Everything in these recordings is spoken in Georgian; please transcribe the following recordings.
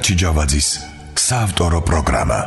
ჩიჯავაძის საავტორო პროგრამა.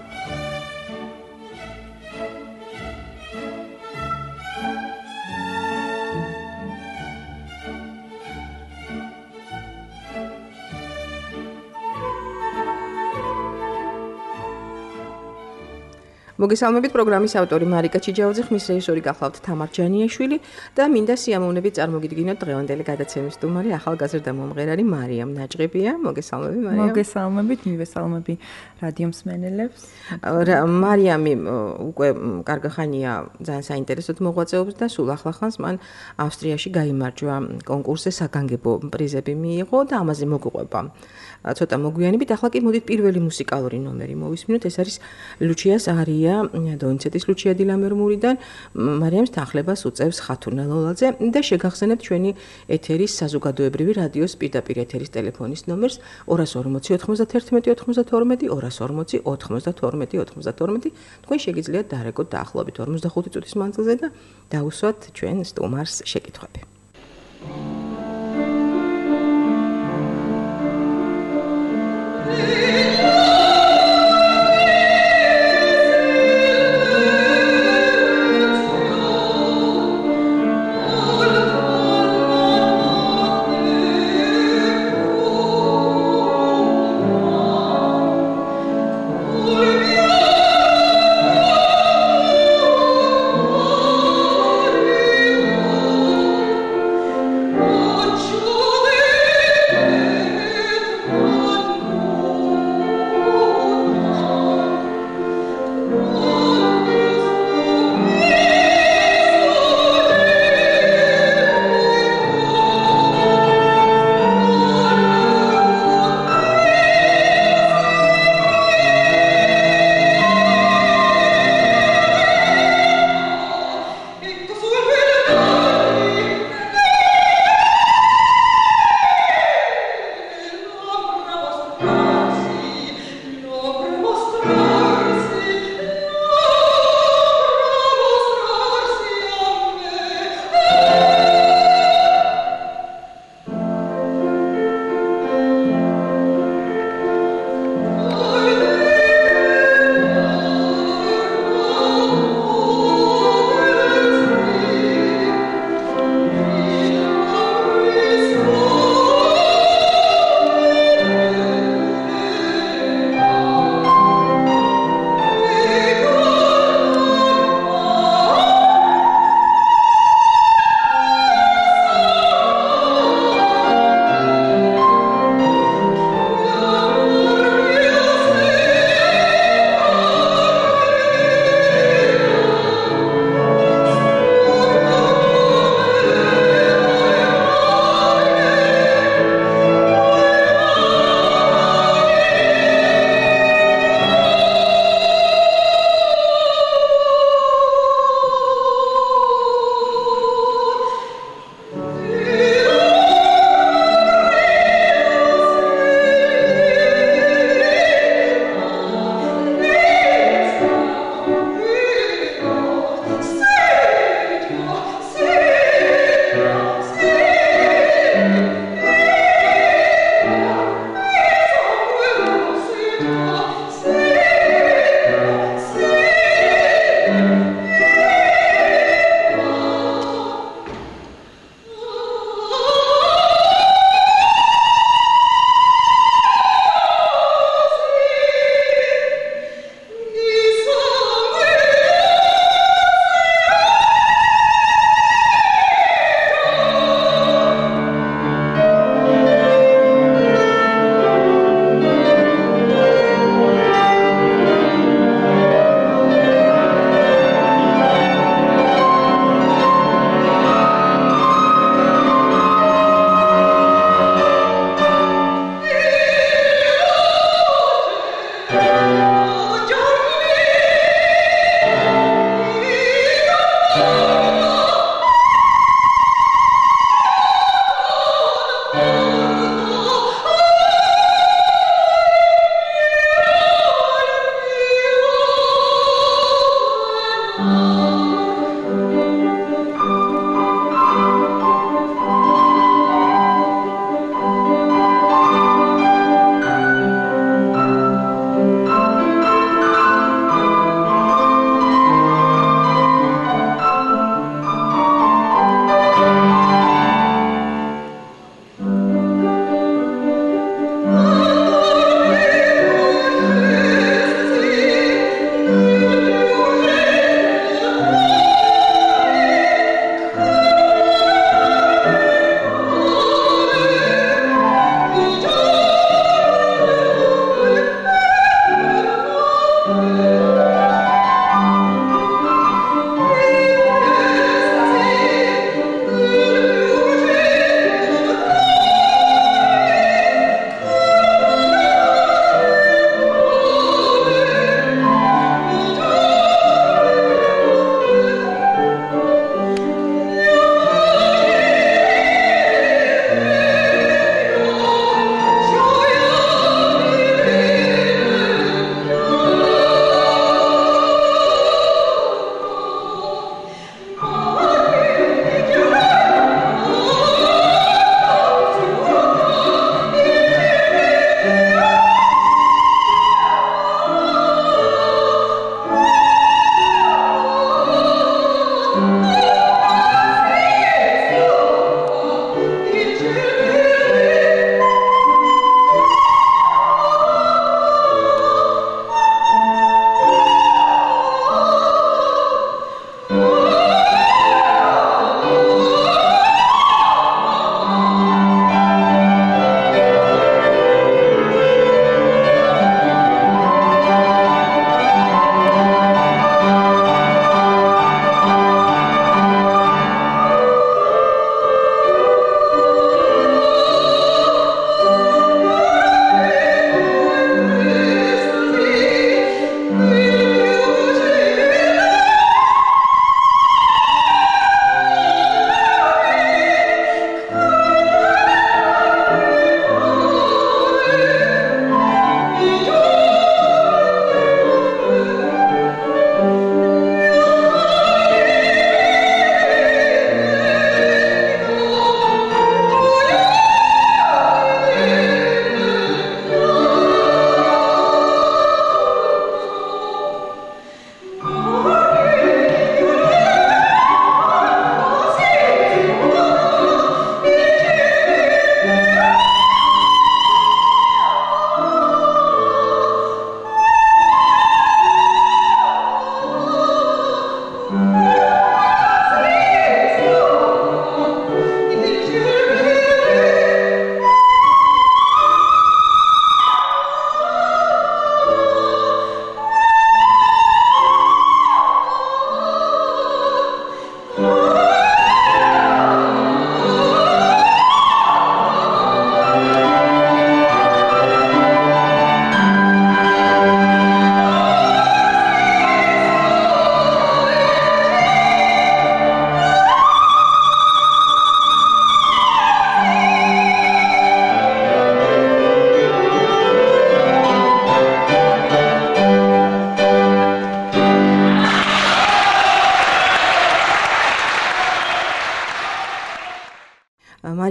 მოგესალმებით პროგრამის ავტორი მარიკა ჩიჯავაძე, ხმის რეჟისორი გახლავთ თამარ ჯანიაშვილი და მინდა სიამოვნებით წარმოგიდგინოთ დღევანდელი გადაცემის სტუმარი ახალგაზრდა მომღერალი მარიამ ნაჭყებია. მოგესალმები მარიამ. მოგესალმებით, მივესალმები რადიო მსმენელებს. მარიამი უკვე კარგი ხანია ძალიან საინტერესოდ მოღვაწეობს და სულ ახლახანს მან ავსტრიაში გაიმარჯვა კონკურსზე, საგანგებო პრიზები მიიღო და ამაზე მოგვიყვება ცოტა მოგვიანებით. ახლა კი მოდით პირველი მუსიკალური ნომერი მოვისმინოთ. ეს არის ლუჩიას არია დონიცეტის ლუჩია დილამერმურიდან. მარიამს თანხლებას უწევს ხათუნა ლოლაძე და შეგახსენებთ ჩვენი ეთერის საზოგადოებრივი რადიოს პირდაპირ ეთერის ტელეფონის ნომერს 240 91 92 240 92 92. თქვენ შეგიძლიათ დარეკოთ დაახლოებით 45 წუთის მანძილზე და დაუსვათ ჩვენ სტუმარს შეკითხვები.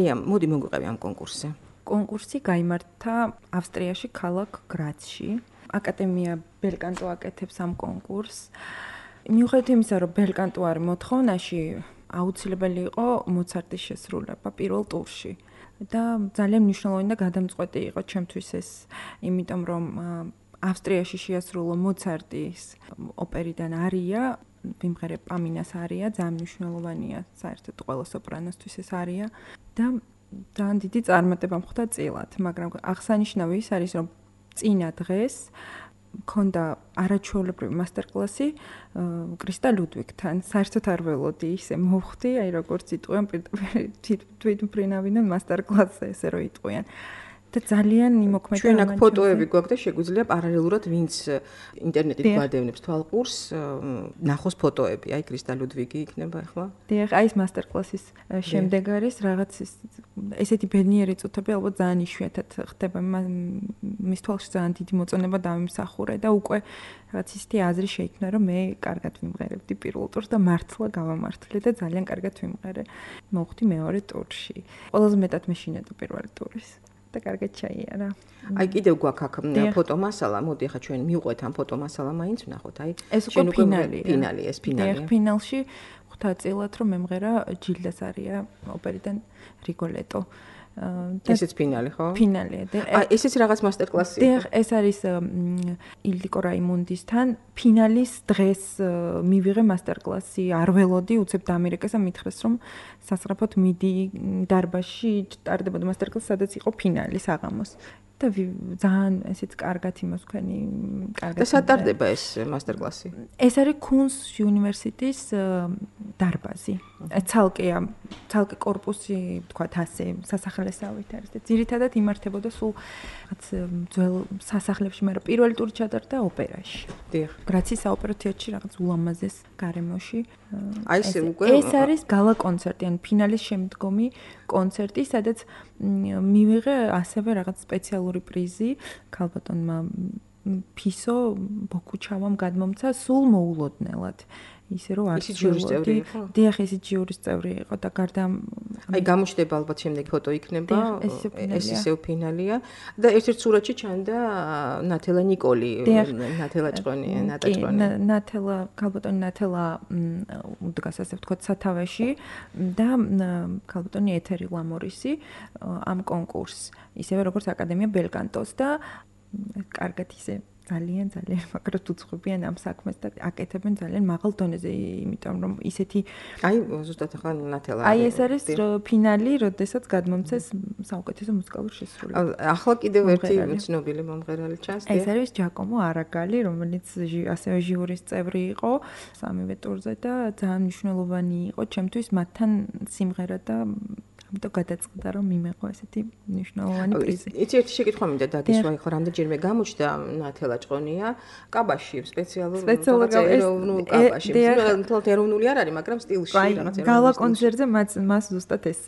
მარიამ, მოდი მოგვიყევი ამ კონკურსზე. კონკურსი გაიმართა ავსტრიაში, ქალაქ გრაცში. აკადემია ბელკანტო აკეთებს ამ კონკურსს. მიუხედავად იმისა, რომ ბელკანტო არის მოთხოვნაში, აუცილებელი იყო მოცარტის შესრულება პირველ ტურში. და ძალიან მნიშვნელოვანი და გადამწყვეტი იყო ჩემთვის ეს, იმიტომ რომ ავსტრიაში შეასრულო მოცარტის ოპერიდან არია, ვიმღერებ პამინას არია, ძალიან მნიშვნელოვანია, საერთოდ ყველა სოპრანოსთვის ეს არია და ძალიან დიდი წარმატება მხვდა წილად, მაგრამ აღსანიშნავი ის არის, რომ წინა დღეს მქონდა არაჩვეულებრივი მასტერკლასი კრისტა ლუდვიგთან. საერთოდ არ ველოდი ისე მოვხვდი, აი როგორც იტყვიან თვითმფრინავიდან მასტერკლასზე ესე რომ იტყვიან. და ძალიან იმოქმედა. ჩვენ აქ ფოტოები გვაქვს და შეგვიძლია პარალელურად ვინც ინტერნეტით გვადევნებს თვალყურს, ნახოს ფოტოები. აი კრისტა ლუდვიგი იქნება ახლა. დიახ, აი ეს მასტერკლასის შემდეგ არის რაღაც ესეთი ბედნიერი წუთები ალბათ ძალიან იშვიათად ხდება. მის თვალში ძალიან დიდი მოწონება დავიმსახურე და უკვე რაღაც ისეთი აზრი შეიქმნა, რომ მე კარგად ვიმღერებდი პირველ ტურს და მართლა გავამართლე და ძალიან კარგად ვიმღერე. მოვხვდი მეორე ტურში. ყველაზე მეტად მეშინოდა პირველი ტურის. და კარგად ჩაიარა. აი კიდევ გვაქვს აქ ფოტომასალა, მოდი ახლა ჩვენ მივყვეთ ამ ფოტომასალა მაინც ვნახოთ. აი ეს უკვე ფინალი, ეს ფინალია. ფინალში ხვდა წილად რომ მემღერა ჯილდას არია ოპერიდან რიგოლეტო. ესეც ფინალი ხო? ფინალია. აი ესეც რაღაც მასტერკლასია. დიახ, ეს არის ილდიკო რაიმუნდისთან ფინალის დღეს მივიღე მასტერკლასი. არ ველოდი, უცებ დაამერიკეს და მითხრეს რომ სასწრაფოდ მიდი დარბაზში ტარდებოდა მასტერკლასი, სადაც იყო ფინალი საღამოს. და ძალიან ესეც კარგად იმას ვქენი, კარგად. და სატარდება ეს მასტერკლასი? ეს არის კუნს უნივერსიტეტის დარბაზი. ცალკე კორპუსი, თქვათ ასე, სასახლესავით არის და ძირითადად იმართებოდა სულ რაღაც ძველ სასახლებში, მაგრამ პირველი ტური ჩატარდა ოპერაში. დიახ. გრაცის საოპერო თეატრში რაღაც ულამაზეს გარემოში. აი ეს უკვე ეს არის გალა კონცერტი, ან ფინალის შემდგომი კონცერტი, სადაც მივიღე ასევე რაღაც სპეციალური პრიზი ქალბატონმა ფისო ბოკუჩავამ გადმომცა სულ მოულოდნელად. ისე რომ არ ძველი იყო. დიახ, ეს ჯურის წევრი იყო და გარდა აი გამოჩნდება ალბათ შემდეგ ფოტო იქნება. ეს ისევ ფინალია და ერთ-ერთ სურათში ჩანდა ნათელა ნიკოლი, ნათელა ნათელა ქალბატონი ნათელა უდგას ასე ვთქვათ სათავეში და ქალბატონი ეთერი ლამორისი ამ კონკურსს, ისევე როგორც აკადემია ბელკანტოს და კარგად ისე ძალიან მაგრამ უცხობიან ამ საქმეს და აკეთებენ ძალიან მაღალ დონეზე, იმიტომ რომ ისეთი აი ზუსტად ახლა ნათელა აი ეს არის ფინალი, როდესაც გადმომცეს საუკეთესო მუსიკალური შესრულება. ახლა კიდევ ერთი ცნობილი მომღერალი ჩანს. ეს არის ჯაკომო არაგალი, რომელიც ასევე ჟიურის წევრი იყო სამივე ტურზე და ძალიან მნიშვნელოვანი იყო ჩემთვის მათთან სიმღერა და ამიტომ გადაწყდა რომ მიმეყო ესეთი მნიშვნელოვანი პრიზი. იცი ერთი შეკითხვა მინდა დაგისვა, ხო რამდენჯერმე გამოჩნდა ნათელა ჭყონია კაბაში, სპეციალურ ეროვნულ კაბაში. მთლად ეროვნული არ არის, მაგრამ სტილში რაღაც ეროვნული. გალა კონცერტზე მას ზუსტად ეს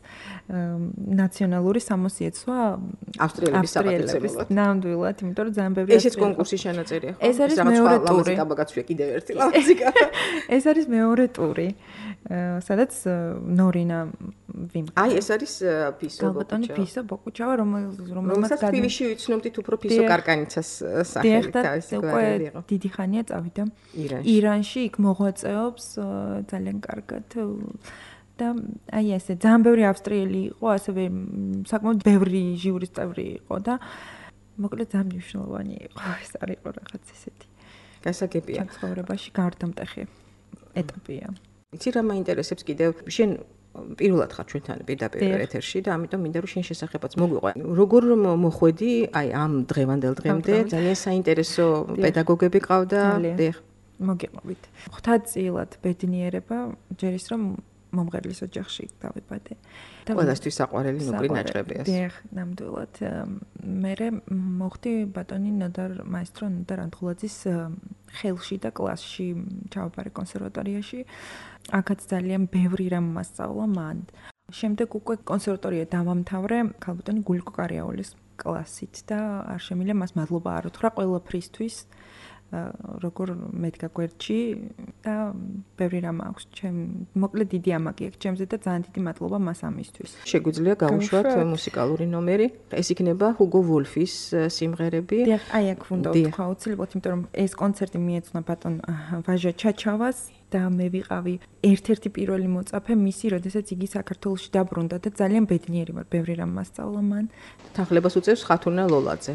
ნაციონალური სამოსიეცვა ავსტრიელების საპატივცემლოდ. ნამდვილად, იმიტომ რომ ძალიან ბევრი ესეც კონკურსის შენაწერია, ხო? ეს არის მეორე ტური. კაბაკაცია კიდევ ერთი ლამაზიკა. ეს არის მეორე ტური, სადაც ნორინა ვიმყარა. აი ეს არის ფისო ქალბატონი ფისო ბოკუჩავა, რომელმაც თბილისში ვიცნობდით უფრო ფისო კარკანიცას სახელით თავისი გვარი იყო. დიდი ხანია წავიდა ირანში, იქ მოღვაწეობს ძალიან კარგად და აი ესე ძალიან ბევრი ავსტრიელი იყო, ასევე საკმაოდ ბევრი ჟიურის წევრი იყო და მოკლედ ძალიან მნიშვნელოვანი იყო, ეს არ იყო რაღაც ესეთი გასაგებია. ცხოვრებაში გარდამტეხი ეტაპია. იცი რა მაინტერესებს კიდევ შენ პირველად ხარ ჩვენთან პირდაპირ ეთერში და ამიტომ მინდა რომ შენ შესახებაც მოგვიყვე. როგორ მოხვედი აი ამ დღევანდელ დღემდე? ძალიან საინტერესო პედაგოგები ყავდა. დიახ. მოგიყვებით. ღვთაწილად ბედნიერება ჯერ ის რომ მომღერლის ოჯახში დავიბადე. ყველასთვის საყვარელი ნუკრი ნაჭრებია. დიახ, ნამდვილად. მე მოხდი ბატონი ნოდარ მაესტრო ნოდარ ანტღულაძის ხელში და კლასში ჩავაბარე კონსერვატორიაში. აქაც ძალიან ბევრი რამ მასწავლა მან. შემდეგ უკვე კონსერვატორია დავამთავრე ქალბატონი გულიკო კარიაოლის კლასით და არ შემიძლია მას მადლობა არ უთხრა ყველაფრისთვის. როგორ მედგა გვერდში და ბევრი რამ აქვს მოკლედ დიდი ამაგი აქვს ჩემზე და ძალიან დიდი მადლობა მას ამისთვის. შეგვიძლია გავუშვათ მუსიკალური ნომერი. ეს იქნება Hugo Wolf-ის სიმღერები. დიახ, აი აქ უნდა ვთქვა აუცილებლად, იმიტომ რომ ეს კონცერტი მიეძღვნა ბატონ ვაჟა ჩაჩავას და მე ვიყავი ერთ-ერთი პირველი მოწაფე მისი, როდესაც იგი საქართველოში დაბრუნდა და ძალიან ბედნიერი ვარ, ბევრი რამ მასწავლა მან. თანხლებას უწევს ხათუნა ლოლაძე.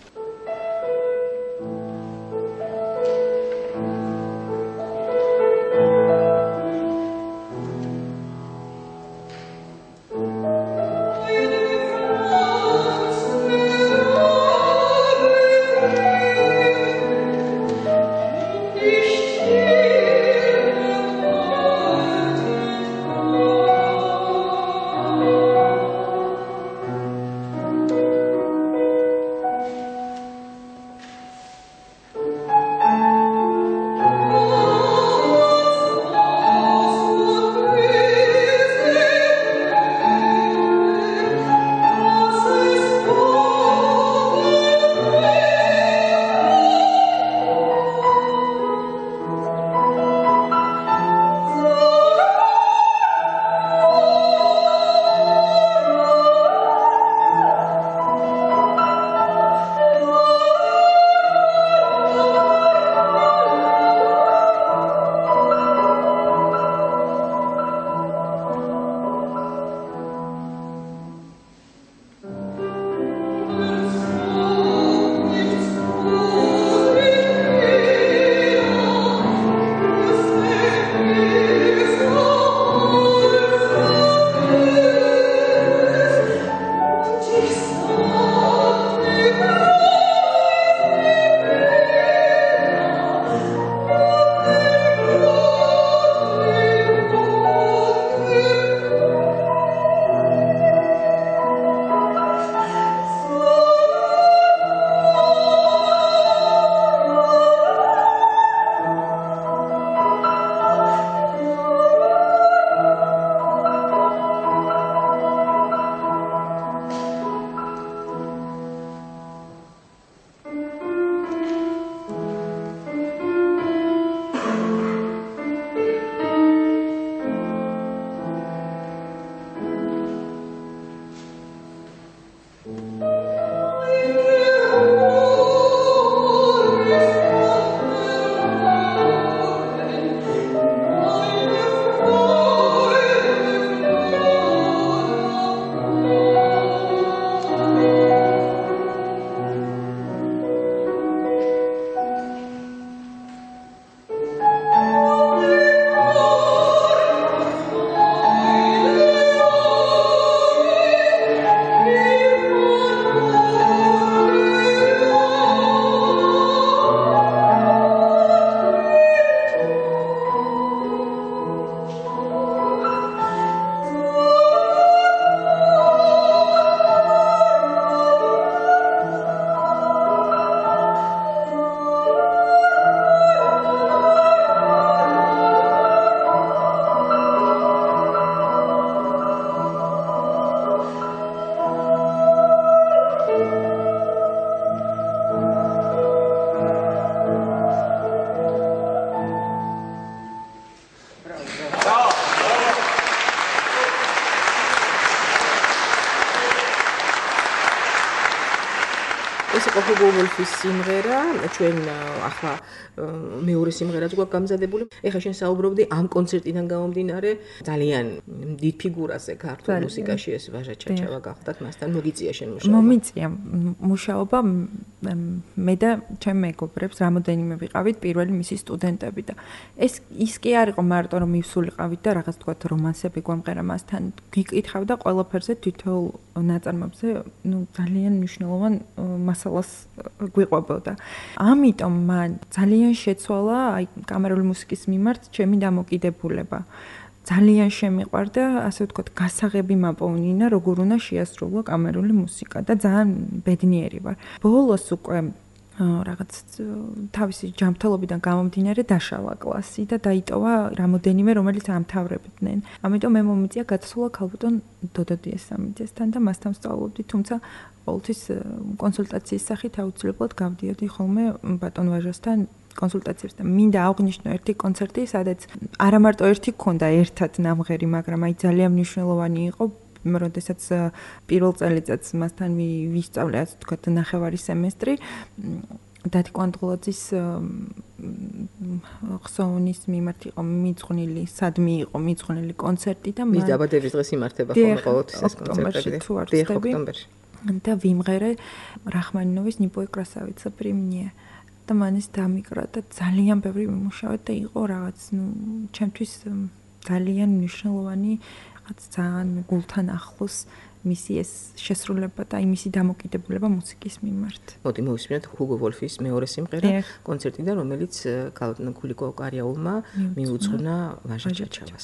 ეს იყო Hugo Wolf-ის სიმღერა, ჩვენ ახლა მეორე სიმღერაც გვაქვს გამზადებული. ეხლა შენ საუბრობდი ამ კონცერტიდან გამომდინარე ძალიან დიდ ფიგურაზე ქართულ მუსიკაში ეს ვაჟა ჩაჩავა გახდათ, მასთან მოგიწია შენ მუშაობა. მომიწია მუშაობა მე და ჩემ მეგობრებს რამოდენიმე ვიყავით პირველი მისი სტუდენტები და ის კი არ იყო მარტო რომ მივსულიყავით და რაღაც თქვა რომანსები გვამღერა მასთან. გიკითხავდა ყველაფერზე თითოეულ ნაწარმოებზე, ძალიან მნიშვნელოვან მასალას გვიყვებოდა. ამიტომ მან ძალიან შეცვალა აი კამერული მუსიკის მიმართ ჩემი დამოკიდებულება. ძალიან შემიყვარდა, ასე ვთქვათ, გასაღები მაპოვნინა, როგორ უნდა შეასრულო კამერული მუსიკა და ძალიან ბედნიერი ვარ. ბოლოს უკვე რაღაც თავისი ჯანმრთელობიდან გამომდინარე დაშალა კლასი და დაიტოვა რამოდენიმე რომელიც ამთავრებდნენ. ამიტომ მე მომიწია გაცვლა ქალბატონ დოდო დიესამიძესთან და მასთან სწავლობდი, თუმცა ყოველთვის კონსულტაციის სახით აუცილებლად გავდიოდი ხოლმე ბატონ ვაჟასთან კონსულტაციებს და მინდა აღვნიშნო ერთი კონცერტი, სადაც არა მარტო ერთი გქონდა ერთად ნამღერი, მაგრამ აი ძალიან მნიშვნელოვანი იყო, როდესაც პირველ წელიწადს მასთან ვისწავლე, ასე ვთქვათ, ნახევარი სემესტრი. დათი კვანტულაძის ხსოვნის მიმართ იყო მიძღვნილი, სადმი იყო მიძღვნილი კონცერტი და მის დაბადების დღეს იმართება ხოლმე ყოველთვის ეს კონცერტები. ოქტომბერში. და ვიმღერე რახმანინოვის ნიბოი კრასავიცა при мне. და მან ეს დამიკრა და ძალიან ბევრი მიმუშავე და იყო რაღაც, ჩემთვის ძალიან მნიშვნელოვანი, რაღაც ძალიან გულთან ახლოს მისი ეს შესრულება და მისი დამოკიდებულება მუსიკის მიმართ. მოდი მოვისმინოთ ჰუგო ვოლფის მეორე სიმღერა კონცერტიდან, რომელიც გულიკო კარიაულმა მიუძღვნა ვაჟა ჩაჩავას.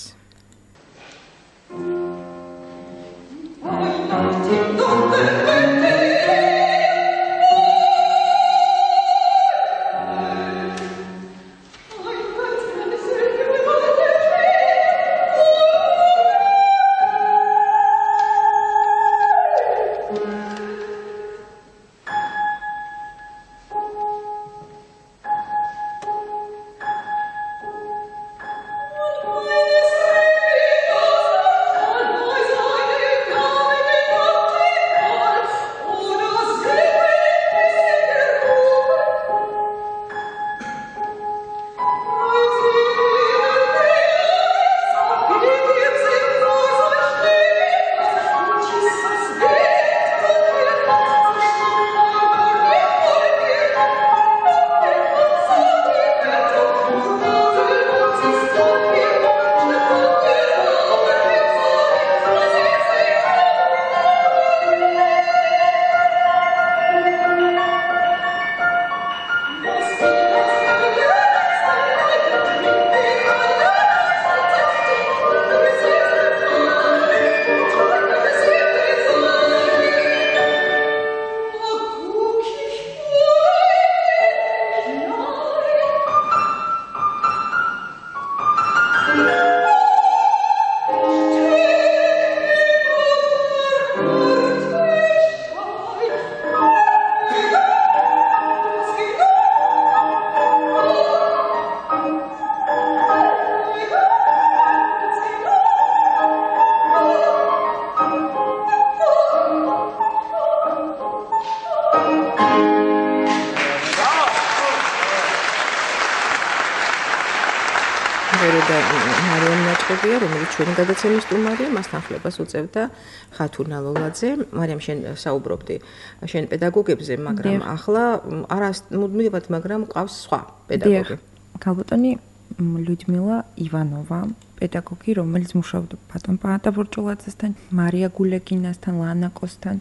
რომელიც ჩვენი გადაცემის სტუმარია, მასთან ხლებას უწევდა ხათუნა ლოლაძე. მარიამ, შენ საუბრობდი შენ პედაგოგებზე, მაგრამ ახლა არა მუდმივად, მაგრამ ყავს სხვა პედაგოგი. ქალბატონი ლუდმილა ივანოვა, პედაგოგი, რომელიც მუშაობდა ბატონ პაატაბურჭულაძესთან, მარია გულეგინასთან, ლანა კოსთან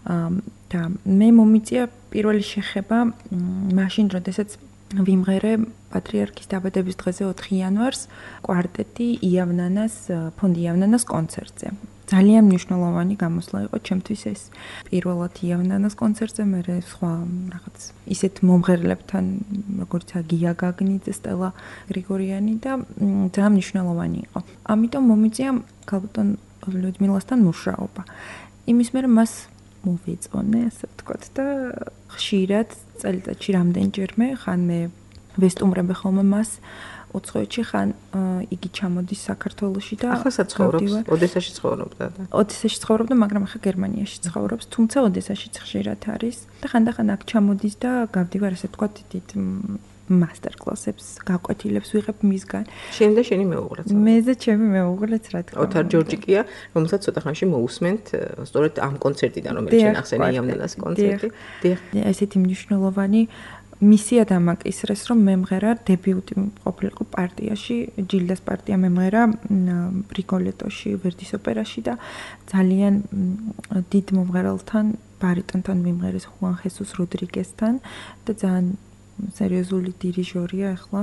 და მე მომიწია პირველი შეხება მაშინ, როდესაც ვიმღერე პატრიარქის დაბადების დღეზე 4 იანვარს კვარტეტი იავნანას, ფონდი იავნანას კონცერტზე. ძალიან მნიშვნელოვანი გამოსვლა იყო ჩემთვის ეს. პირველად იავნანას კონცერტზე, მე სხვა რაღაც ისეთ მომღერლებთან, როგორც გია გაგნიძე, სტელა გრიგორიანი და ძალიან მნიშვნელოვანი იყო. ამიტომ მომიწია ქალბატონ ლუდმილასთან მუშაობა. იმის მერე მას მოვეწონე, ასე ვთქვათ და ხშირად წელიწადში რამდენჯერმე ხან მე ვესტუმრებ ხოლმე მას უცხოეთში, ხან იგი ჩამოდის საქართველოში და ახლა ცხოვრობს, ოდესაში ცხოვრობდა და ოდესაში ცხოვრობდა, მაგრამ ახლა გერმანიაში ცხოვრობს, თუმცა ოდესაშიც ხშირად არის და ხანდახან აქ ჩამოდის და გავდივარ, ასე ვთქვათ, დიდ მასტერ კლასებს, გაკვეთილებს ვიღებ მისგან. შენ და შენი მეუღლეც. მე და ჩემი მეუღლეც, რა თქმა უნდა. ოთარ ჯორჯიკია, რომელსაც ცოტა ხანში მოусმენთ, სწორედ ამ კონცერტიდან, რომელიც შენ ახსენე იავნანას კონცერტი. ესეთი მნიშვნელოვანი მისია დამაკისრეს, რომ მემღერა დებიუტი ყოფილიყო პარტიაში, ჯილდას პარტია მემღერა რიგოლეტოში, ვერდის ოპერაში და ძალიან დიდ მომღერალთან, ბარიტონთან მიმღერეს ხუან ხესუს როდრიგესთან და ძალიან სერიოზული დირიჟორია ახლა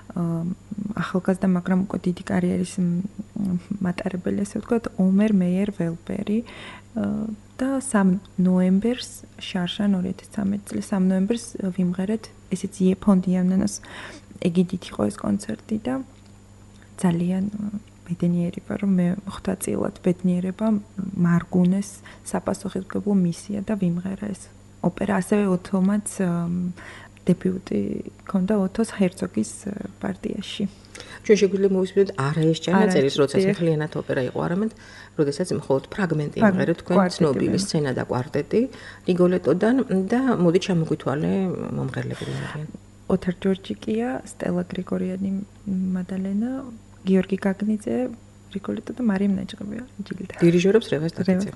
ახალგაზრდა, მაგრამ უკვე დიდი კარიერის მატარებელი, ასე ვთქვათ, ომერ მეიერ ველბერი და 3 ნოემბერს შარშან 2013 წლის 3 ნოემბერს ვიმღერეთ ესეც ფონდი იავნანას ეგიდით იყო ეს კონცერტი და ძალიან ბედნიერი ვარ, რომ მე ხვდაწილად ბედნიერება მარგუნეს საპასუხისმგებლო მისია და ვიმღერა ეს ოპერა ასევე ოთომაც დებიუტი ქონდა ოთოს ჰერცოგის პარტიაში. ჩვენ შეგვიძლია მოვისმინოთ არა ეს ჩანაწერის, როცა მთლიანად ოპერა იყო, არამედ როდესაც მხოლოდ ფრაგმენტი იმღერეთ თქვენ ცნობილი სცენა და კვარტეტი რიგოლეტოდან და მოდი ჩამოგვითვალე მომღერლები ვინ არიან. ოთარ ჯორჯიკია, სტელა გრიგორიანი, მადალენა, გიორგი გაგნიძე, რიგოლეტო და მარიამ ნაჭყებია ჯილდა. დირიჟორობს რევაზ დაკიძე.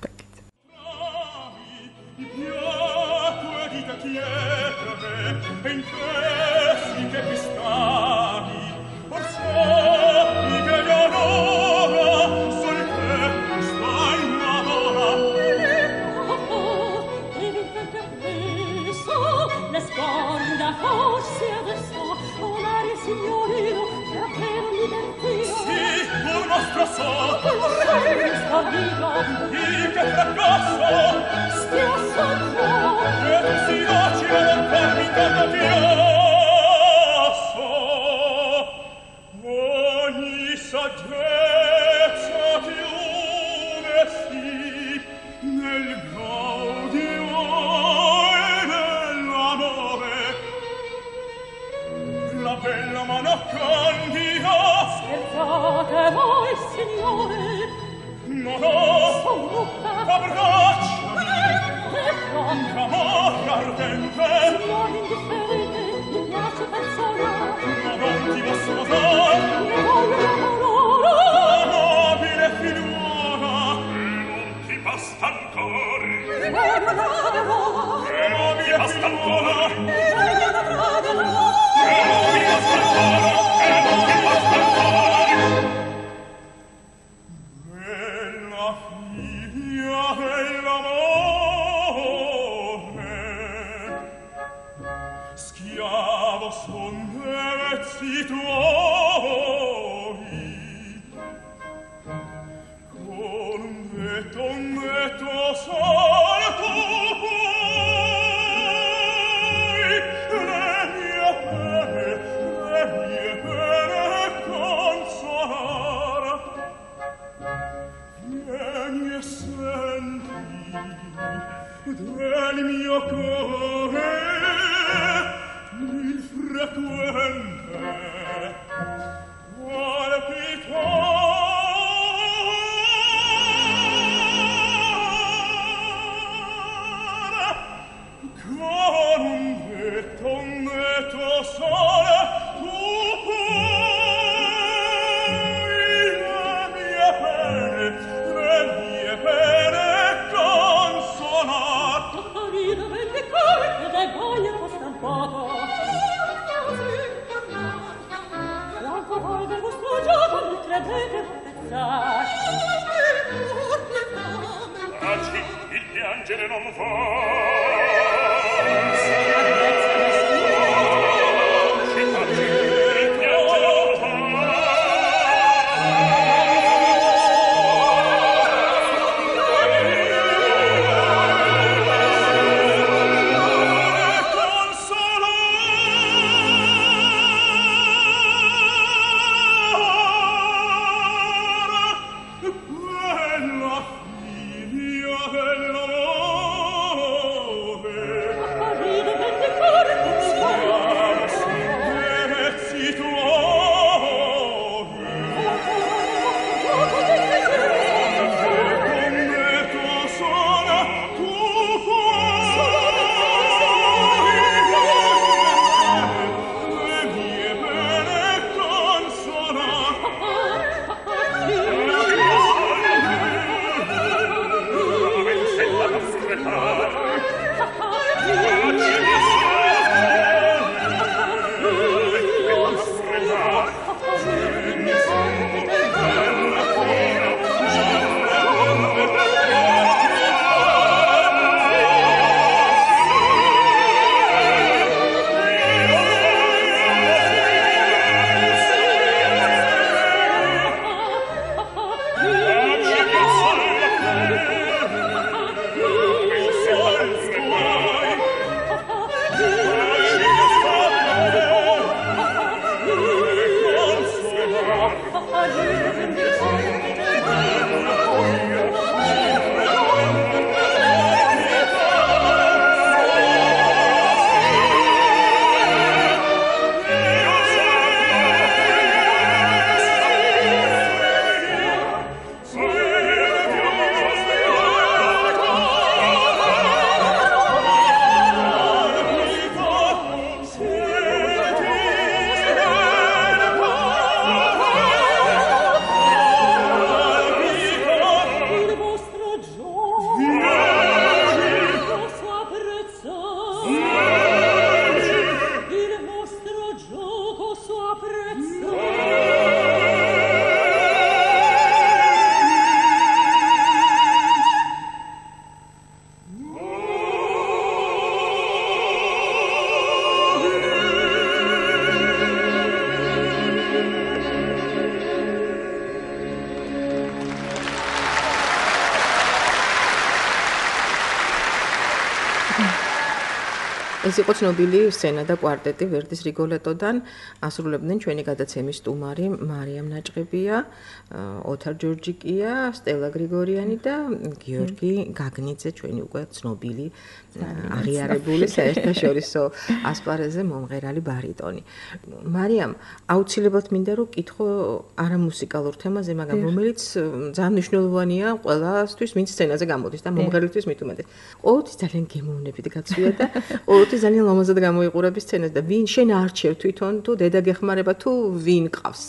ეს იყო ცნობილი სცენა და კვარტეტი ვერდის რიგოლეტოდან ასრულებდნენ ჩვენი გადაცემის სტუმარი მარიამ ნაჭყებია, ოთარ ჯორჯიკია, სტელა გრიგორიანი და გიორგი გაგნიძე, ჩვენი უკვე ცნობილი აღიარებული საერთაშორისო ასპარეზზე მომღერალი ბარიტონი. მარიამ, აუცილებლად მინდა რომ კითხო არა მუსიკალურ თემაზე, მაგრამ რომელიც ძალიან მნიშვნელოვანია ყველასთვის, ვინც სცენაზე გამოდის და მომღერლისთვის მით უმეტეს. ყოველთვის ძალიან გემოვნებით გაცვია და ყოველთვის ძალიან ლამაზად გამოიყურები სცენას და ვინ შენ არჩევ თვითონ თუ დედა გეხმარება თუ ვინ ყავს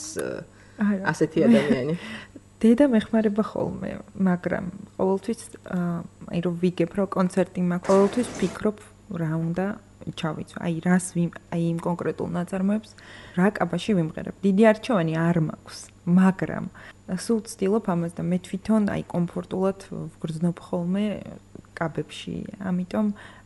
ასეთი ადამიანი? დედა მეხმარება ხოლმე, მაგრამ ყოველთვის აი რომ ვიგებ რომ კონცერტი მაქვს, ყოველთვის ვფიქრობ რა უნდა ჩავიცვა. აი რას აი იმ კონკრეტულ ნაწარმოებს რა კაბაში ვიმღერებ. დიდი არჩევანი არ მაქვს, მაგრამ სულ ვცდილობ ამას და მე თვითონ აი კომფორტულად ვგრძნობ ხოლმე კაბებში. ამიტომ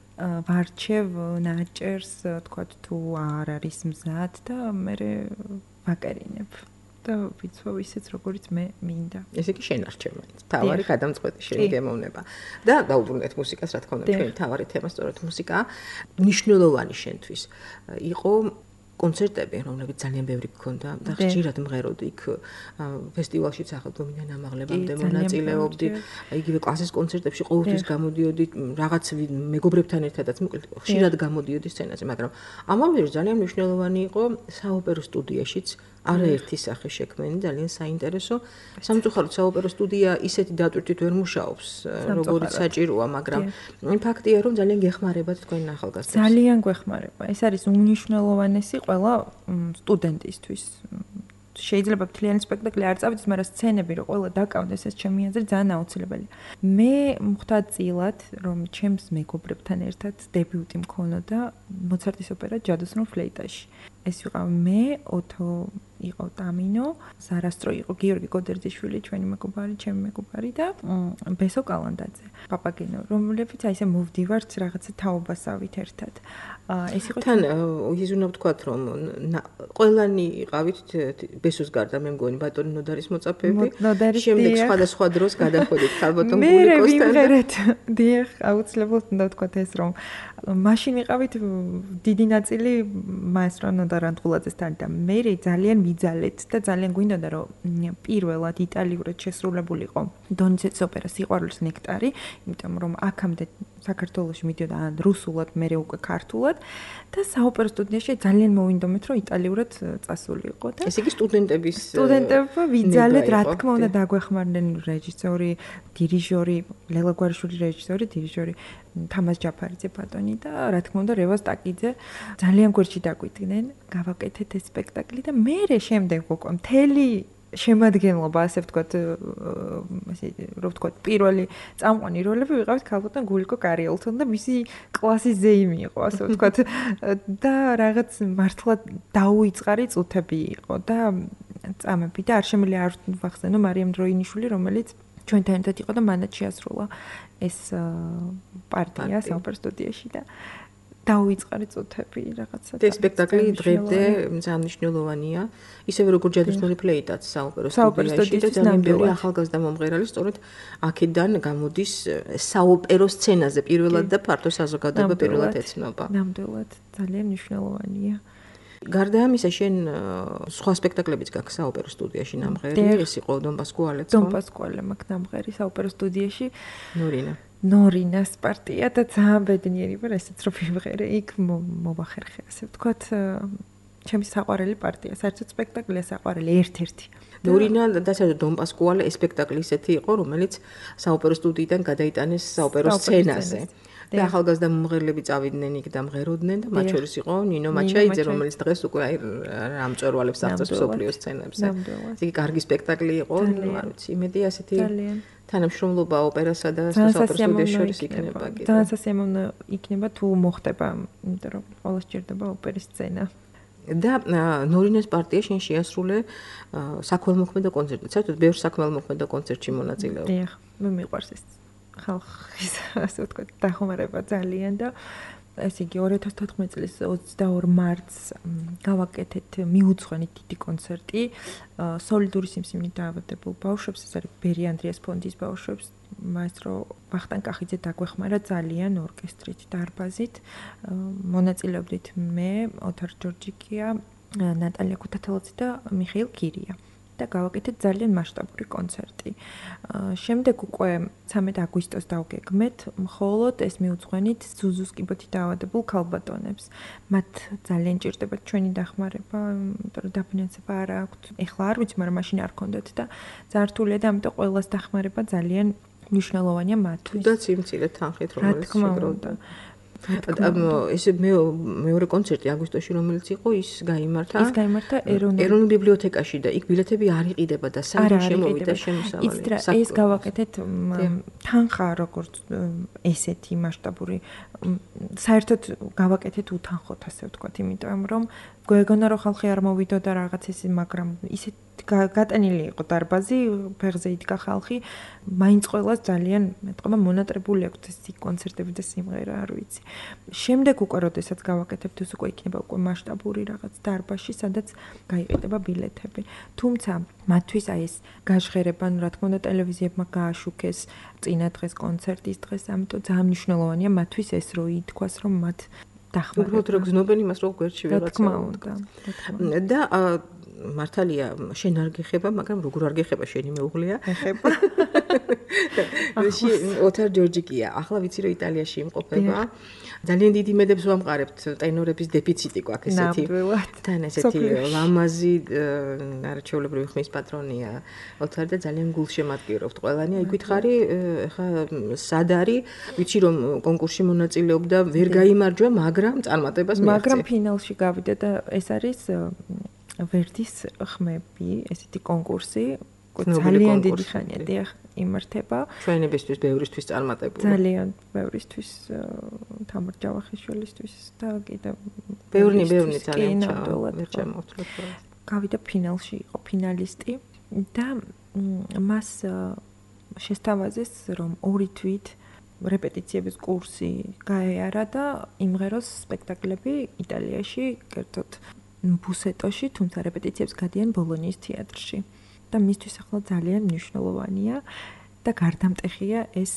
ვარჩევ ნაჭერს, თქვათ თუ არ არის მზად და მე ვაკერინებ. და ვიცხოვ ისიც როგორც მე მინდა. ესე იგი შენ არჩევ მაინც. თავარი გადამწყვეტი შენი გემოვნება. და დაუბრუნდეთ მუსიკას, რა თქმა უნდა, ჩვენი თავარი თემა სწორედ მუსიკაა. მნიშვნელოვანი შენთვის იყო კონცერტები, რომლებიც ძალიან ბევრი გქონდა და ხშირად მღეროდი იქ ფესტივალშიც ახალ დომინიან ამაღლებამდე მონაწილეობდი. იგივე კლასის კონცერტებში ყოველთვის გამოდიოდი რაღაც მეგობრებთან ერთადაც, მოკლედ ხშირად გამოდიოდი სცენაზე, მაგრამ ამავე დროს ძალიან მნიშვნელოვანი იყო საოპერო სტუდიაშიც არაერთი სახე შექმენი, ძალიან საინტერესო. სამწუხაროდ საოპერო სტუდია ისეთი დატვირთვით ვერ მუშაობს, როგორც საჭიროა, მაგრამ ფაქტია, რომ ძალიან გეხმარებათ თქვენ ახალგაზრდებს. ძალიან გვეხმარება. ეს არის უმნიშვნელოვანესი ყველა სტუდენტისთვის. შეიძლება მთლიანი სპექტაკლი არ წავიდეს, მაგრამ სცენები რო ყველა დაკავდეს, ეს ჩემი აზრით ძალიან აუცილებელია. მე მხვდა წილად, რომ ჩემს მეგობრებთან ერთად დებიუტი მქონოდა მოცარტის ოპერა ჯადოსნურ ფლეიტაში. ეს ვიყავ მე, ოთო იყო ტამინო, ზარასტრო იყო გიორგი გოდერძიშვილი, ჩვენი მეგობარი, ჩემი მეგობარი და ბესო კალანდაძე, პაპაგენო, რომლებიც აი ესე მოვდივართ რაღაცა თაობასავით ერთად. ეს იყო თან იზუნა ვთქვათ, რომ ყველანი იყავით ბესოს გარდა, მე მგონი ბატონი ნოდარის მოწაფეები. შემდეგ სხვადასხვა დროს გადახვედით ალბათონ გულიკოსთან. მე ვიმღერეთ, დიახ, აუცილებლად უნდა ვთქვათ ეს, რომ მაშინ იყავით დიდი ნაწილი მაესტრო ნოდარ ანტყულაძესთან და მე ძალიან ვიძალეთ და ძალიან გვინდოდა რომ პირველად იტალიურად შესრულებულიყო დონიცეტის ოპერა სიყვარულის ნექტარი, იმიტომ რომ აქამდე საქართველოში მიდიოდა ან რუსულად, მე უკვე ქართულად და საოპერო სტუდიაში ძალიან მოვინდომეთ რომ იტალიურად წასულიყო და ესე იგი სტუდენტებმა ვიძალეთ, რა თქმა უნდა დაგვეხმარნენ რეჟისორი, დირიჟორი, ლელა გვარიშვილი რეჟისორი, დირიჟორი თამაზ ჯაფარიძე ბატონი და რა თქმა უნდა რევაზ ტაკიძე ძალიან გვერდში დაგვიდგნენ, გავაკეთეთ ეს სპექტაკლი და მე შემდეგ უკვე მთელი შემადგენლობა, ასე ვთქვათ, ესე რომ ვთქვათ, პირველი წამყვანი როლები ვიყავით ქალბატონ გულიკო კარიელთან და მისი კლასის ზეიმი იყო, ასე ვთქვათ, და რაღაც მართლა დაუიწყარი წუთები იყო და წამები და არ შემიძლია არ ვახსენო მარიამ დროინიშვილი, რომელიც ჩვენთან ერთად იყო და მანაც შეასრულა ეს პარტია საოპერო სტუდიაში და დაუიწყარი წუთები რაღაცა. ეს სპექტაკლი დღემდე ძალიან მნიშვნელოვანია, ისევე როგორც ჯადოსნური ფლეიტაც საოპერო სტუდიაში და ძალიან ბევრი ახალგაზრდა მომღერალი სწორედ აქედან გამოდის საოპერო სცენაზე პირველად და ფართო საზოგადოება პირველად ეცნობა. ნამდვილად, ძალიან მნიშვნელოვანია. გარდა ამისა, შენ სხვა სპექტაკლებიც გაქვს საოპერო სტუდიაში ნამღერი, ეს იყო დონ პასკუალეც. დონ პასკუალე მაქვს ნამღერი საოპერო სტუდიაში. ნორინას პარტია და ძალიან ბედნიერი ვარ, ესეც რომ ვიმღერე, იქ მოვახერხე, ასე ვთქვათ, ჩემი საყვარელი პარტია, საერთოდ სპექტაკლია საყვარელი ერთ-ერთი. ნორინა და საერთოდ დონ პასკუალე ეს სპექტაკლი ისეთი იყო, რომელიც საოპერო სტუდიიდან გადაიტანეს საოპერო სცენაზე. და ახალგაზრდა მომღერლები წავიდნენ იქ და მღეროდნენ და მათ შორის იყო ნინო მაჩაიძე, რომელიც დღეს უკვე აი რამწვერვალებს აღწევს მსოფლიო სცენებზე. იგი კარგი სპექტაკლი იყო, არ ვიცი, იმედი ასეთი თანამშრომლობა ოპერასა და საოპერო სტუდიის შორის იქნება კიდე. ძალიან სასიამოვნო იქნება თუ მოხდება, იმიტომ რომ ყველა სჭირდება ოპერის სცენა. და ნორინეს პარტია შენ შეასრულე საქველმოქმედო კონცერტი. საერთოდ ბევრ საქველმოქმედო კონცერტში მონაწილეობ. დიახ, მე მიყვარს ეს ხალხის ასე ვთქვათ დახმარება ძალიან და ეს იგი 2014 წლის 22 მარტს გავაკეთეთ მიუძღვენი დიდი კონცერტი სოლიდური სიმსივნით დაავადებულ ბავშვებს, ეს არის ბერი ანდრიას ფონდის ბავშვებს, მაესტრო ვახტანგ კახიძე დაგვეხმარა ძალიან ორკესტრით, დარბაზით. მონაწილეობდით მე, ოთარ ჯორჯიკია, ნატალია ქუთათელაძე და მიხეილ კირია. და გავაკეთეთ ძალიან მასშტაბური კონცერტი. შემდეგ უკვე 13 აგვისტოს დავგეგმეთ, მხოლოდ ეს მიუძღვენით ზუზუს კიბოთი დაავადებულ ქალბატონებს. მათ ძალიან ჭირდებათ ჩვენი დახმარება, იმიტომ რომ დაფინანსება არ აქვთ. ეხლა არ ვიცი, მაგრამ მაშინ არ ქონდათ და ძალიან რთულია და ამიტომ ყველას დახმარება ძალიან მნიშვნელოვანია მათთვის. თუდაც იმ მცირე თანხით, რომელიც შეგროვდა. ეს მეორე კონცერტი აგვისტოში რომელიც იყო ის გაიმართა ეროვნულ ბიბლიოთეკაში და იქ ბილეთები არ იყიდება და საერთოდ შემოვიდა შემოსავალი. ეს გავაკეთეთ თანხა როგორც ესეთი მასშტაბური საერთოდ გავაკეთეთ უთანხოთ ასე ვთქვათ, იმიტომ რომ გვეგონა რომ ხალხი არ მოვიდოდა რაღაც ისე, მაგრამ ისეთ გატანილი იყო დარბაზი, ფეხზე იდგა ხალხი, მაინც ყველას ძალიან მეტყობა მონატრებული აქვს ეს კონცერტები და სიმღერა, არ ვიცი. შემდეგ უკვე როდესაც გავაკეთებთ, ეს უკვე იქნება უკვე მასშტაბური რაღაც დარბაზში, სადაც გაიყიდება ბილეთები. თუმცა მათთვის აი ეს გაჟღერება, რა თქმა უნდა, ტელევიზიებმა გააშუქეს წინა დღეს კონცერტის დღეს, ამიტომ ძალიან მნიშვნელოვანია მათთვის ეს რო ითქვას, რომ მათ დახმარება. უბრალოდ რო გზნობენ იმას, რომ გვერდში ვიღაცა. რა თქმა უნდა. და მართალია, შენ არ გეხება, მაგრამ როგორ არ გეხება შენი მეუღლეა? ეხება. ოთარ ჯორჯიკია. ახლა ვიცი რომ იტალიაში იმყოფება. ძალიან დიდი იმედებს ვამყარებთ, ტენორების დეფიციტი გვაქვს ესეთი. თან ესეთი ლამაზი არაჩვეულებრივი ხმის პატრონია. ოთარ და ძალიან გულშემატკივრობთ ყველანი. აი გითხარი, ეხა სად არის? ვიცი რომ კონკურსში მონაწილეობდა, ვერ გაიმარჯვა, მაგრამ წარმატებას მიაღწია. მაგრამ ფინალში გავიდა და ეს არის ვერდის ხმები, ესეთი კონკურსი, ძალიან დიდი ხანია, დიახ, იმართება. ჩვენებისთვის, ბევრისთვის წარმატებული. ძალიან ბევრისთვის, თამარ ჯავახიშვილისთვის და კიდევ ბევრი ძალიან ჩამოვთვლეთ. გავიდა ფინალში, იყო ფინალისტი და მას შესთავაზეს, რომ 2 თვით რეპეტიციების კურსი გაეარა და იმღეროს სპექტაკლები იტალიაში, კერძოდ ბუსეტოში, თუმცა რეპეტიციებს გადიან ბოლონიის თეატრში. და მისთვის ახლა ძალიან მნიშვნელოვანია და გარდამტეხია ეს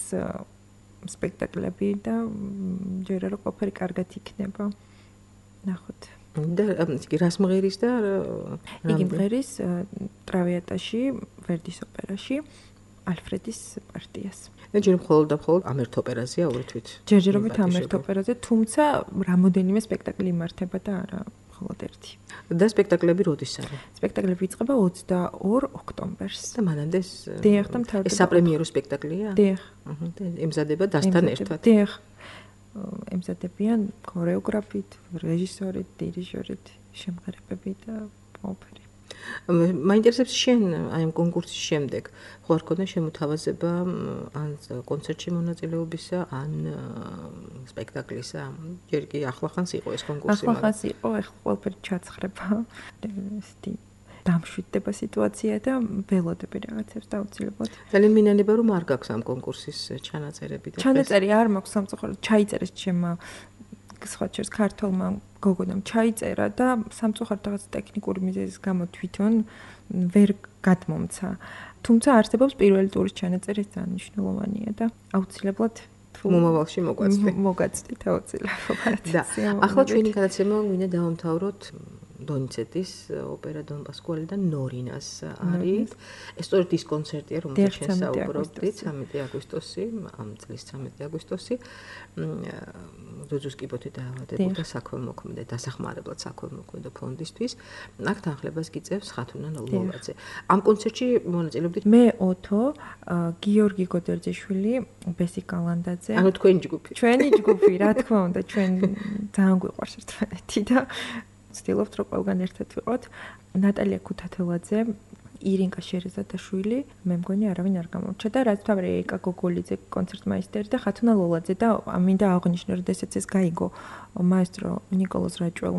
სპექტაკლები და ჯერა რომ ყოფილი კარგად იქნება. ნახოთ. და იგი რას მღერის და იგი მღერის ტრავიატაში, ვერდის ოპერაში, ალფრედის პარტიას. ჯერ მხოლოდ და მხოლოდ ამ ერთ ოპერაზეა 2 თვით. ჯერჯერობით ამ ერთ ოპერაზე, თუმცა რამოდენიმე სპექტაკლი იმართება და არა მხოლოდ ერთი. და სპექტაკლები როდის არის? სპექტაკლები იწყება 22 ოქტომბერს. და მანამდე დიახ და მთავრდება. ეს საპრემიერო სპექტაკლია? დიახ. და ემზადება დასთან ერთად. დიახ. ემზადებიან ქორეოგრაფით, რეჟისორით, დირიჟორით, შემღერებები და ოპერი. მაინტერესებს შენ აი ამ კონკურსის შემდეგ ხო არ ქონდა შემოთავაზება ან კონცერტში მონაწილეობისა ან სპექტაკლისა? ჯერ კი ახლახანს იყო ეს კონკურსი, მაგრამ ახლახანს იყო, ეხლა ყველაფერი ჩაცხრება. ესეთი დამშვიდდება სიტუაცია და ველოდები რაღაცებს დაუცილებლად. ძალიან მინანება რომ არ გაქვს ამ კონკურსის ჩანაწერები და ჩანაწერი არ მაქვს სამწუხაროდ, ჩაიწერეს ჩემმა სხვა ჩერს ქართულმა გოგონამ ჩაიწერა და სამწუხაროდ რაღაც ტექნიკური მიზეზის გამო თვითონ ვერ გადმომცა. თუმცა არსებობს პირველი ტურის ჩანაწერი, ძალიან მნიშვნელოვანია და აუცილებლად მომავალში მოგაცდით აუცილებლად. და ახლა ჩვენი გადაცემა მინდა დავამთავროთ დონიცეტის ოპერა დონ პასკუალი და ნორინას არის. ეს სწორედ ის კონცერტია, რომელზეც შენ საუბრობდით, 13 აგვისტოსი, ამ წლის 13 აგვისტოსი. ზუზუს კიბოთი დაავადებულ და საქველმოქმედო დასახმარებლად საქველმოქმედო ფონდისთვის. აქ თანხლებას გიწევს ხათუნა ლოლაძე. ამ კონცერტში მონაწილეობდით მე ოთო, გიორგი გოდერძიშვილი, ბესი კალანდაძე. ანუ თქვენი ჯგუფი. ჩვენი ჯგუფი, რა თქმა უნდა, ჩვენ ძალიან გვიყვარს ერთმანეთი და ვცდილობთ რომ ყველგან ერთად ვიყოთ. ნატალია ქუთათელაძე, ირინკა შერეზადაშვილი, მე მგონი არავინ არ გამორჩა და რაც თავი ეკა გოგოლიძე კონცერტმაისტერი და ხათუნა ლოლაძე და მინდა აღნიშნო რომ ესეც ეს გაიგო მაესტრო ნიკოლოზ რაჭველმა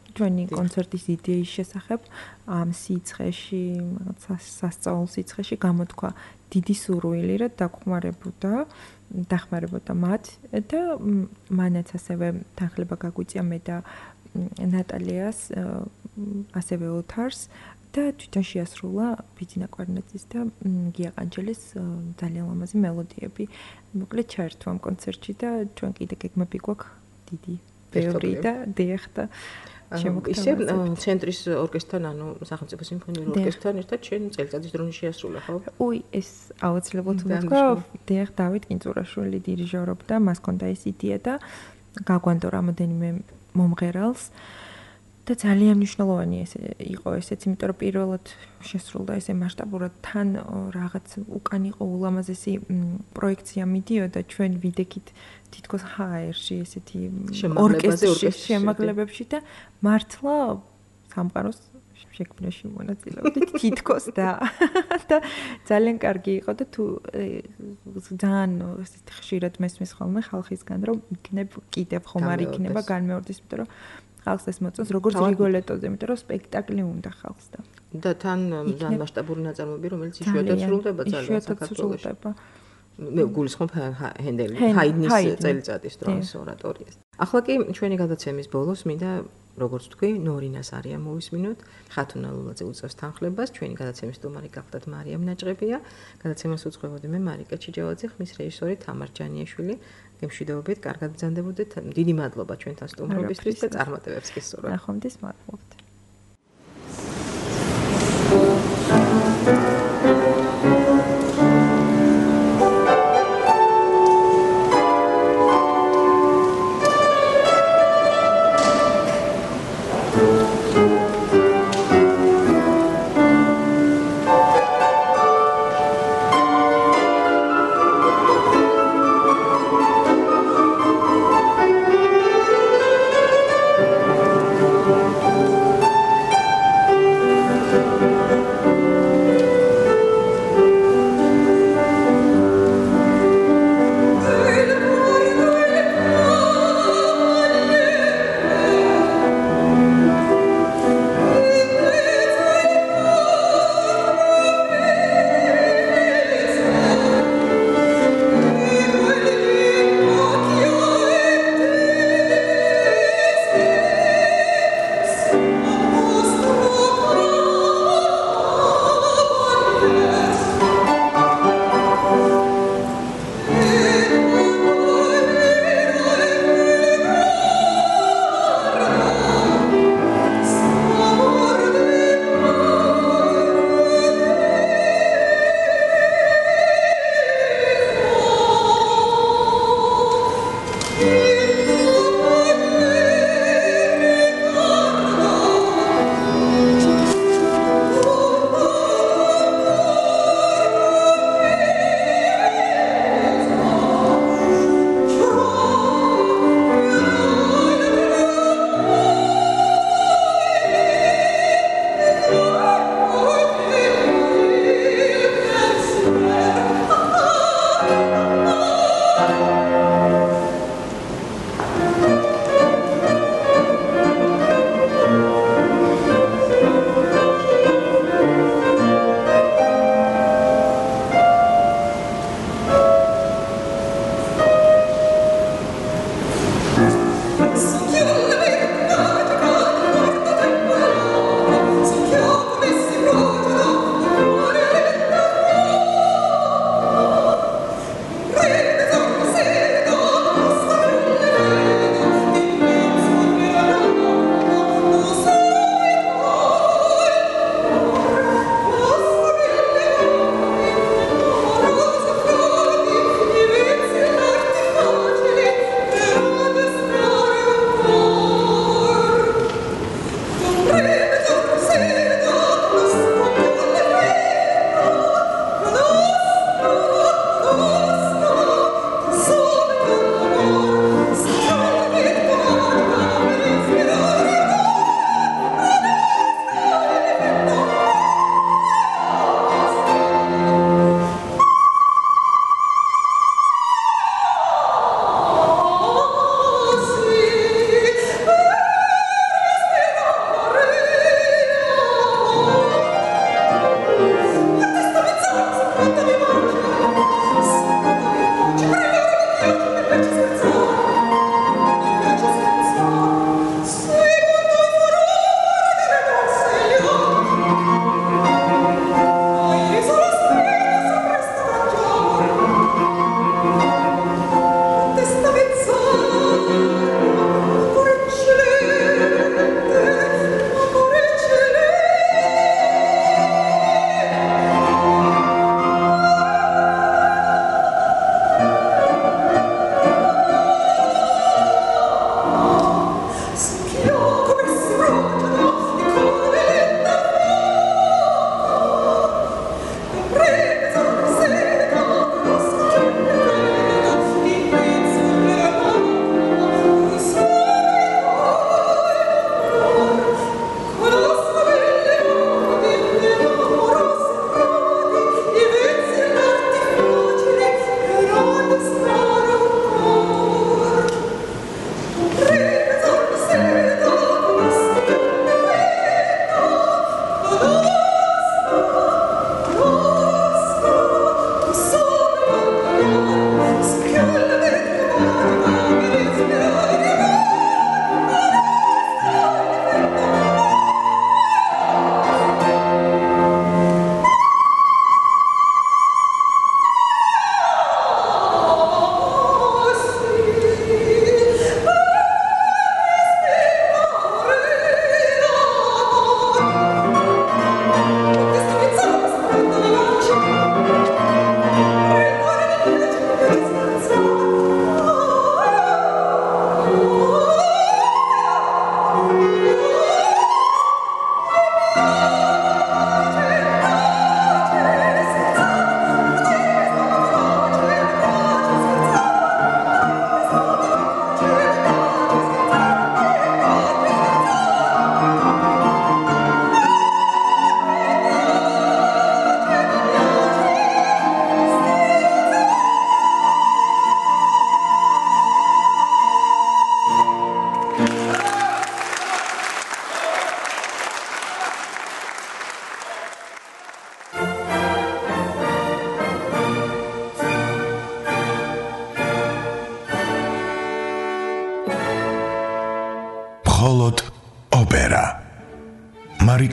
ჩვენი კონცერტის იდეის შესახებ ამ სიცხეში, რაღაც სასწაულ სიცხეში გამოთქვა დიდი სურვილი, რომ დახმარებოდა მათ და მანაც ასევე თანხლება გაგვიწია მე და ნატალიას, ასევე ოთარს და თვითონ შეასრულა ბიძინა კვარნეცის და გია ყანჩელის ძალიან ლამაზი მელოდიები. მოკლედ ჩაერთვა ამ კონცერტში და ჩვენ კიდე გეგმები გვაქვს დიდი. ბევრი და დიახტა ისე ცენტრის ორკესტრთან, ანუ სახელმწიფო სიმფონიურ ორკესტრთან ერთად ჩვენ წელიწადის დროში შეასრულა, ხო? ეს აუცილებლად უნდა თქვა, დიახ, დავით კინწურაშვილი დირიჟორობდა, მას ჰქონდა ეს იდეა და გაგვანდო რამოდენიმე მომღერალს და ძალიან მნიშვნელოვანი იყო ესეც, იმიტომ რომ პირველად შესრულდა ესე მასშტაბურად, თან რაღაც უკან იყო ულამაზესი პროექცია მიდიოდა ჩვენ ვიდექით თითქოს ჰაერში ესეთი ორკესტრში შემაღლებებში და მართლა სამყაროს შექმნაში მონაწილეობდით თითქოს და ძალიან კარგი იყო და თუ ძალიან ხშირად მესმის ხოლმე ხალხისგან რომ იქნებ კიდევ ხომ არ იქნება განმეორდეს, იმიტომ რომ ხალხს ეს მოწონს როგორც რიგოლეტოზე, იმიტომ რომ სპექტაკლი უნდა ხალხს და თან ძალიან მასშტაბური ნაწარმოები, რომელიც იშვიათად სრულდება ძალიან საქართველოში. მე გულისხმობ ჰაიდნის წელიწადის დროს ორატორიას. ახლა კი ჩვენი გადაცემის ბოლოს მინდა როგორც თქვი, ნორინას არია მოვისმინოთ. ხათუნა ლულაძე უწევს თანხლებას. ჩვენი გადაცემის სტუმარი გახდათ მარიამ ნაჭყებია. გადაცემას უძღვებოდი მე მარიკა ჩიჯავაძე, ხმის რეჟისორი თამარ ჯანიაშვილი. გემშვიდობებით, კარგად ბრძანდებოდეთ. დიდი მადლობა ჩვენთან სტუმრობისთვის და წარმატებებს გისურვებთ. ნახვამდის მადლობთ.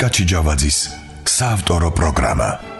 მიკა ჩიჯავაძის საავტორო პროგრამა.